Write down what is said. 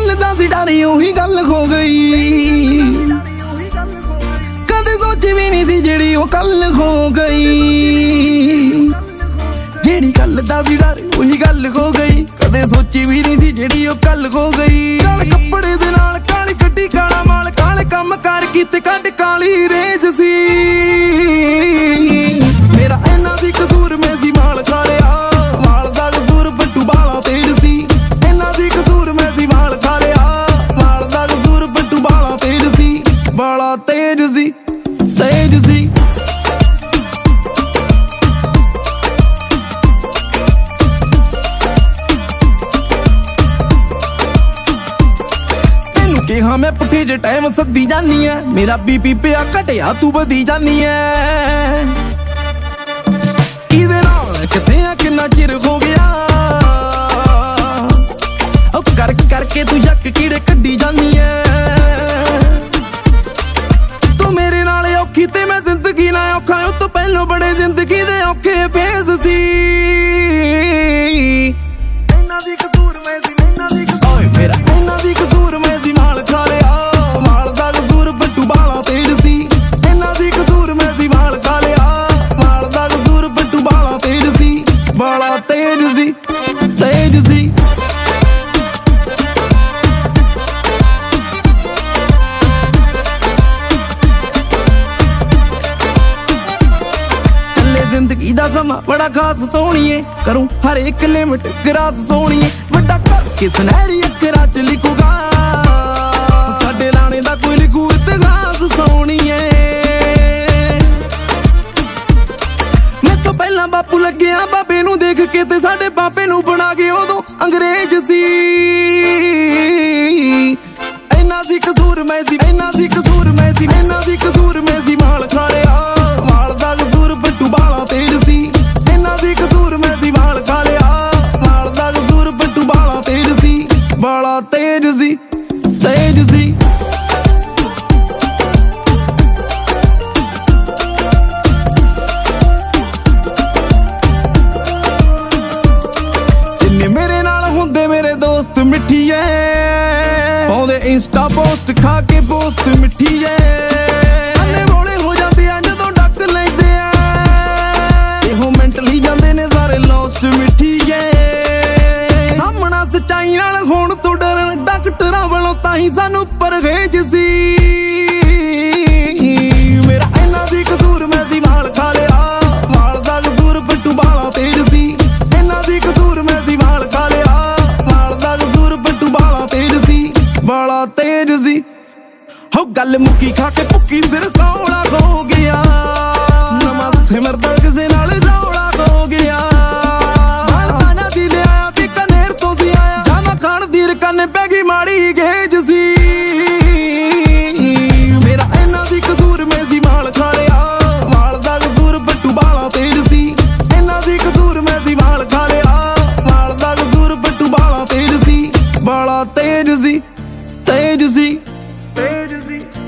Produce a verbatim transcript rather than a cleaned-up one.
ਕੱਲ ਦਾ ਸੀ ਡਰ ਉਹੀ ਗੱਲ ਹੋ ਗਈ, ਕਦੇ ਸੋਚੀ ਵੀ ਨਹੀਂ ਸੀ ਜਿਹੜੀ ਉਹ ਕੱਲ ਹੋ ਗਈ। ਜਿਹੜੀ ਗੱਲ ਦਾ ਸੀ ਡਰ ਉਹੀ ਗੱਲ ਹੋ ਗਈ, ਕਦੇ ਸੋਚੀ ਵੀ ਨਹੀਂ ਸੀ ਜਿਹੜੀ ਉਹ ਕੱਲ ਹੋ ਗਈ। ਕਾਲੇ ਕੱਪੜੇ ਦੇ ਨਾਲ ਕਾਲੀ ਗੱਡੀ ਕਾਲਾ ਮਾਲ, ਕਾਲੇ ਕੰਮ ਕਰ ਕੀਤੇ ਕੱਢ ਕਾਲੀ ਰੇਂਜ ਸੀ। ਮੇਰਾ ਇਹਨਾਂ ਦੀ ਕਸੂਰ ਮੈਂ ਸੀ ਮਾਲ ਖਾ ਲਿਆ, ਮਾਲ ਦਾ ਕਸੂਰ ਬੱਟੂ ਬਾਲਾ ਤੇਜ ਸੀ। ਇਹਨਾਂ ਦੀ ਕਸੂਰ ਮੈਂ ਸੀ ਮਾਲ ਖਾ ਲਿਆ, ਮਾਲ ਦਾ ਕਸੂਰ ਬੱਟੂ ਬਾਲਾ ਤੇਜ ਸੀ। ਬਾਲਾ ਤੇਜ ਸੀ, ਤੇਜ ਸੀ। ਕਿਹਾ ਮੈਂ ਪੁੱਠੇ ਜੇ ਟਾਈਮ ਸੱਦੀ ਜਾਨੀ ਐ, ਮੇਰਾ ਬੀਪੀ ਪਿਆ ਘਟਿਆ ਤੂੰ ਵਧੀ ਜਾਨੀ ਐ। ਕਿਹਦੇ ਨਾਲ ਕਿੱਥੇ ਆ ਕਿੰਨਾ ਚਿਰ ਹੋ ਗਿਆ, ਉਹ ਕਰ ਕਰਕੇ ਤੂੰ ਯੱਕ ਕੀੜੇ ਕੱਢੀ ਜਾਨੀ ਐ। ਤੂੰ ਮੇਰੇ ਨਾਲ ਔਖੀ ਤੇ ਮੈਂ ਜ਼ਿੰਦਗੀ ਨਾ ਔਖਾ, ਉਹ ਤੋਂ ਪਹਿਲੋਂ ਬੜੇ ਜ਼ਿੰਦਗੀ ਦੇ ਔਖੇ ਫੇਸ ਸੀ। ਇਹਨਾਂ ਦੀ ਕਸੂਰ ਮੈਂ ਸੀ, ਇਹਨਾਂ ਦੀ ਓਏ ਮੇਰਾ ਇਹਨਾਂ ਦੀ ਕਸੂਰ ਮੈਂ ਸੀ ਮਾਲ ਖਾ ਲਿਆ, ਮਾਲ ਦਾ ਕਸੂਰ ਬੱਟੂ ਬਾਲਾ ਤੇਜ ਸੀ। ਇਹਨਾਂ ਦੀ ਕਸੂਰ ਮੈਂ ਸੀ ਮਾਲ ਖਾ ਲਿਆ, ਮਾਲ ਦਾ ਕਸੂਰ ਬੱਟੂ ਬਾਲਾ ਤੇਜ ਸੀ। ਬਾਲਾ ਤੇਜ ਸੀ, ਤੇਜ ਸੀ। ਚੱਲੇ ਜ਼ਿੰਦਗੀ ਦਾ ਸਮਾਂ ਬੜਾ ਖਾਸ ਸੋਹਣੀਏ, ਕਰੂੰ ਹਰ ਇੱਕ ਲਿਮਟ ਗਰਾਸ ਸੋਹਣੀਏ। ਵੱਡਾ ਕਰਕੇ ਸੁਨਹਿਰੀ ਅੱਖਰਾਂ ਚ ਲਿਖੂਗਾ, ਸਾਡੇ ਲਾਣੇ ਦਾ ਕੋਈ ਲਿਖੂ ਇਤਿਹਾਸ ਸੋਹਣੀਏ। ਮੈਥੋਂ ਪਹਿਲਾਂ ਬਾਪੂ ਲੱਗਿਆ ਬਾਬੇ ਨੂੰ ਦੇਖ ਕੇ, ਤੇ ਸਾਡੇ ਬਾਬੇ ਨੂੰ ਬਣਾ ਕੇ ਉਦੋਂ ਅੰਗਰੇਜ਼ ਸੀ। ਇਹਨਾਂ ਦੀ ਕਸੂਰ ਮੈਂ ਸੀ, ਇਹਨਾਂ ਦੀ ਕਸੂਰ ਮੈਂ ਸੀ, ਇਹਨਾਂ ਦੀ ਕਸੂਰ ਮੈਂ ਸੀ ਮਾਲ ਖਾ ਲਿਆ, ਮਾਲ ਦਾ ਕਸੂਰ ਬੱਟੂ ਬਾਲਾ ਤੇਜ ਸੀ। ਇਹਨਾਂ ਦੀ ਕਸੂਰ ਮੈਂ ਸੀ ਮਾਲ ਖਾ ਲਿਆ, ਮਾਲ ਦਾ ਕਸੂਰ ਬੱਟੂ ਬਾਲਾ ਤੇਜ ਸੀ। ਬਾਲਾ ਤੇਜ ਸੀ, ਤੇਜ ਸੀ। ਜਿੰਨੇ ਮੇਰੇ ਨਾਲ ਹੁੰਦੇ ਮੇਰੇ ਦੋਸਤ ਮਿੱਠੀ ਐ, ਪਾਉਂਦੇ ਇੰਸਟਾ ਪੋਸਟ ਖਾ ਕੇ ਪੋਸਟ ਮਿੱਠੀ ਐ। ਅੰਨੇ ਬੋਲੇ ਹੋ ਜਾਂਦੇ ਆ ਜਦੋਂ ਡੱਕ ਲੈਂਦੇ ਆ, ਇਹੋ ਮੈਂਟਲੀ ਜਾਂਦੇ ਨੇ ਸਾਰੇ ਲੋਸਟ ਮਿੱਠੀ ਐ। ਸਾਹਮਣਾ ਸੱਚਾਈ ਨਾਲ ਹੋਣ ਤੋਂ ਡਰਨ ਡਾਕਟਰਾਂ ਵੱਲੋਂ ਤਾਂ ਹੀ ਸਾਨੂੰ ਪਰਹੇਜ ਸੀ। ਮੇਰਾ ਇਹਨਾਂ ਦੀ ਕਸੂਰ ਮੈਂ ਸੀ ਮਾਲ ਖਾ ਲਿਆ, ਮਾਲ ਦਾ ਕਸੂਰ ਬੱਟੂ ਬਾਲਾ ਤੇਜ ਸੀ। ਇਹਨਾਂ ਦੀ ਕਸੂਰ ਮੈਂ ਸੀ ਮਾਲ ਖਾ ਲਿਆ, ਮਾਲ ਦਾ ਕਸੂਰ ਬੱਟੂ ਬਾਲਾ ਤੇਜ ਸੀ। ਬਾਲਾ ਤੇਜ ਸੀ। ਹੋ ਗੱਲ ਮੁੱਕੀ ਖਾ ਕੇ ਭੁੱਕੀ ਸਿਰ ਸੌਲਾ ਹੋ ਗਿਆ, ਨਵਾਂ ਸਿਮਰਦਾ ਕਿਸੇ ਨਾਲ ਰੌਲਾ ਹੋ ਗਿਆ। ਮਾਲਵਾਨਾ ਦੀ ਲਿਆ ਵੀ ਕਨੇਰ ਤੋਂ ਸੀ ਆਇਆ, ਜਾਵਾਂ ਖਾਣ ਦੀ ਰਕਨ ਪੈ ਗਈ ਮਾੜੀ ਗੇਜ ਸੀ। ਮੇਰਾ ਇਹਨਾਂ ਦੀ ਕਸੂਰ ਮੈਂ ਸੀ ਮਾਲ ਖਾ ਲਿਆ, ਮਾਲ ਦਾ ਕਸੂਰ ਬੱਟੂ ਬਾਲਾ ਤੇਜ ਸੀ। ਇਹਨਾਂ ਦੀ ਕਸੂਰ ਮੈਂ ਸੀ ਮਾਲ ਖਾ ਲਿਆ, ਮਾਲ ਦਾ ਕਸੂਰ ਬੱਟੂ ਬਾਲਾ ਤੇਜ ਸੀ। ਬਾਲਾ ਤੇਜ ਸੀ, ਤੇਜ ਸੀ, ਤੇਜ ਸੀ।